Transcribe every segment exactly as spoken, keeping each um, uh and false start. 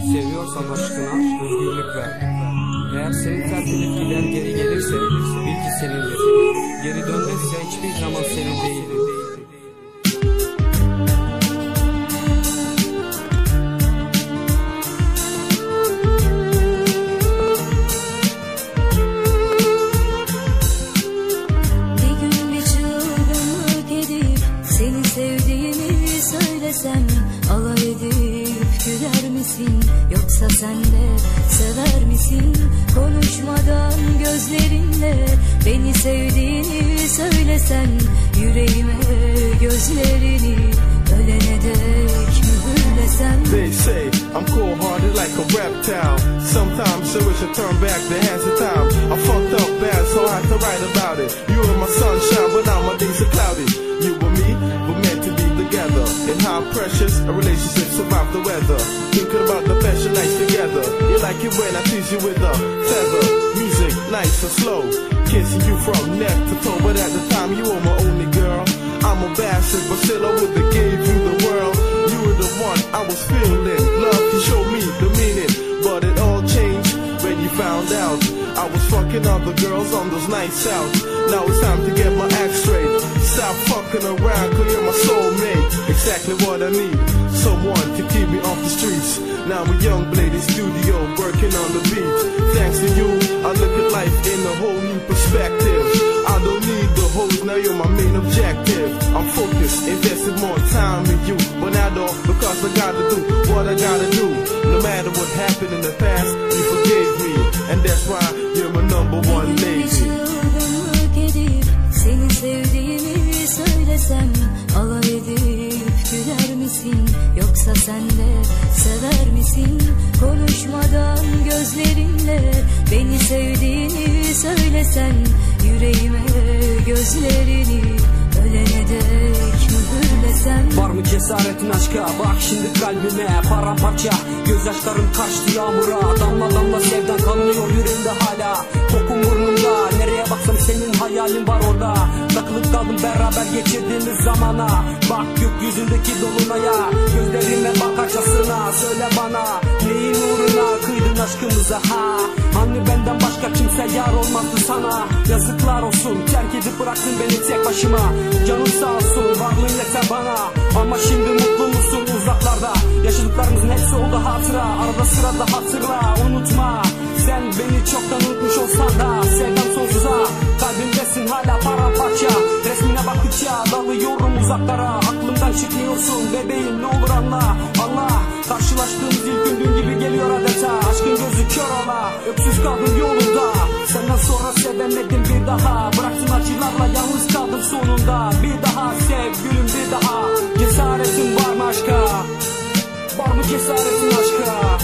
Seviyorsan aşkına özgürlük ver. Eğer seni terk edip giden geri gelirse bil ki senindir. Geri dönmezse hiçbir zaman senin değildir. Alay edip güler misin, yoksa sen de sever misin? Konuşmadan gözlerinle beni sevdiğini söylesen, yüreğime gözlerini ölene dek mühürlesen. They say I'm cold-hearted like a reptile. Sometimes I wish I turned back the hands of time. I fucked up bad, so I had to write about it. You were my sunshine, but now my days are cloudy. You and me were meant to be together. And how precious a relationship survived the weather. Thinking about the best nights together. You like it when I tease you with a feather. Music nice and slow, kissing you from neck to toe. But at the time you were my only girl. I'm a bastard, but still I would've gave you the world. You were the one I was feeling. Love, you showed me the meaning, but it all changed when you found out I was fucking other girls on those nights out. Now it's time to get my act straight. Stop fucking around, cause you're my soulmate. Exactly what I need, someone to keep me off the streets. Now I'm a young blade in studio, working on the beat. Thanks to you, I look at life in a whole new perspective. I don't need the hoes, now you're my main objective. I'm focused, invested more time in you, but not all because I gotta do what I gotta do. No matter what happened in the past, you forgave me, and that's why you're my number one lady. Çılgınlık edip seni sevdiğimi söylesem, alay edip güler misin, yoksa sen de sever misin? Konuşmadan gözlerinle beni sevdiğini söylesen, yüreğime gözlerini ölene dek mühürlesem. Var mı cesaretin aşka? Bak şimdi kalbime paramparça. Gözyaşlarım kaçtı yağmura. Damla damla sevdan kanıyor yüreğimde hala. Kokun burnumda, nereye baksam senin hayalin var orada. Takılıp kaldım beraber geçirdiğimiz zamana. Bak gökyüzündeki dolunaya, gözlerime bakarcasına. Söyle bana neyin uğruna kıydın aşkımıza ha? Hani benden başka kimse yar olmazdı sana. Yazıklar olsun, terk edip bıraktın beni tek başıma. Canım sağ olsun, varlığın yeter bana. Ama şimdi mutlu musun uzaklarda? Yaşadıklarımızın hepsi oldu hatıra. Arada sırada hatırla, unutma. Sen beni çoktan unutmuş olsan da sevdam sonsuza. Kalbimdesin hala paramparça. Resmine baktıkça dalıyorum uzaklara. Aklımdan çıkmıyorsun bebeğim, ne olur anla. Allah, karşılaştığımız ilk gündüğün gibi geliyor adeta. Aşkın gözü kör ola, öksüz kaldım yolunda. Senden sonra sevemedim bir daha. Bıraktın acılarla yalnız kaldım sonunda. Bir daha sev gülüm, bir daha. Cesaretin var mı aşka? Var mı cesaretin aşka?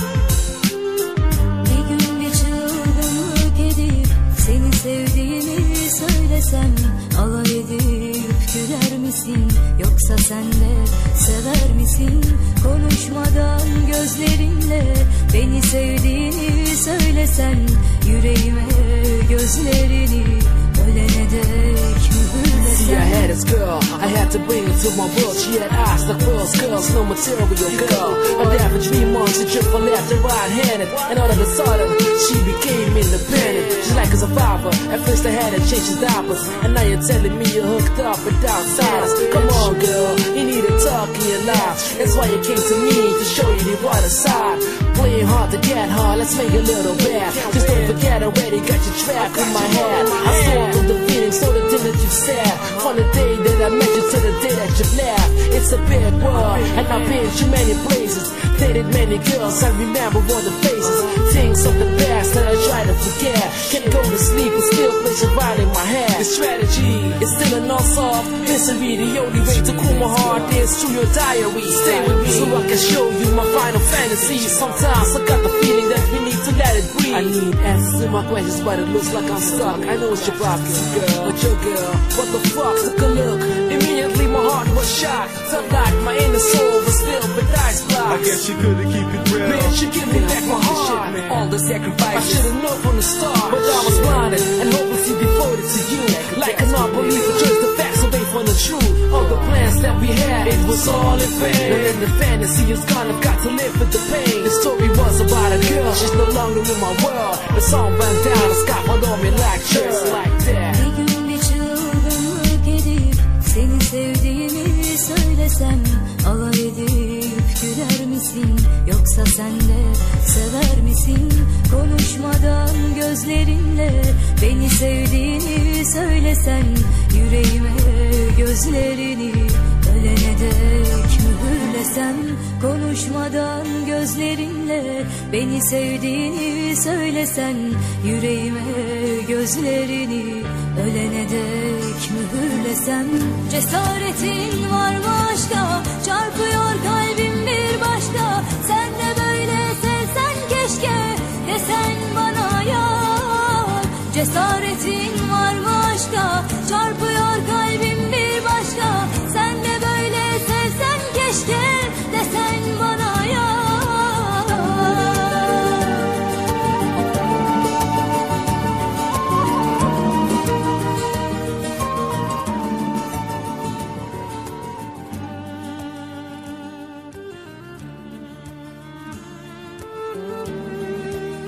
Bir gün bir çılgınlık edip seni sevdiğimi söylesem, alay edip güler misin, yoksa sen de sever misin? Konuşmadan gözlerinle beni sevdiğini söylesen, yüreğime gözlerini ölene dek mühürlesen. See, I had this girl, I had to bring her to my world. She had eyes like girls, girls, no material girl. I died for three months, she tripped from left to right handed. And all of a sudden, she became independent. She's like a survivor, at first I had to change his diapers. And now you're telling me you're hooked up with outsiders. Come on girl, you need a talk in your life. That's why you came to me, to show you the other side. Playing hard to get hard, let's make a little bad. Just don't forget I already got you trapped in my head. I saw through the feelings, so the thing that you've said. From the day that I met you to the day that you've left. It's a big world, and I've been to many places. Dated many girls, I remember all the faces. Things of the past that I try to forget. Can't go to sleep, but still plays a ride in my head. The strategy is still an unsolved mystery. The only way to cool my heart is through your diary. Stay with me so I can show you my final fantasy. Sometimes I got the feeling that we need to let it breathe. I need answers to my questions, but it looks like I'm stuck. I know it's your problem, girl, but your girl, what the fuck? Took a look, immediately my heart was shocked. Felt like my inner soul was filled with ice blocks. I guess she couldn't keep it real. Man, she give me back my heart. Shit, all the sacrifices I should've known from the start, but I was blinded and hopelessly devoted to you. Like an unbeliever, just the facts away from the truth. All the plans that we had, it was all in vain. And then the fantasy is gone, I've got to live with the pain. The story was a girl, she's no longer in my world. The song went down, the sky followed me like this, like that. Bir gün bir çılgınlık edip seni sevdiğimi söylesem, alay edip güler misin? Yoksa sen de sever misin? Konuşmadan gözlerinle beni sevdiğini söylesen, yüreğime gözlerini ölene dek mühürlesem. Konuşmadan gözlerinle beni sevdiğini söylesen, yüreğime gözlerini ölene dek mühürlesem. Cesaretin var mı aşka? Çarpıyor kalbim bir başka. Sen de böyle sevsen keşke, desen bana yar. Cesaretin var mı aşka? Çarpıyor kalbim bir başka. Sen de böyle sevsen keşke, desen bana yar.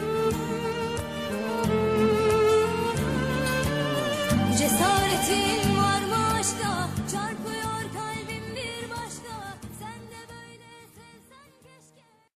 Cesaretin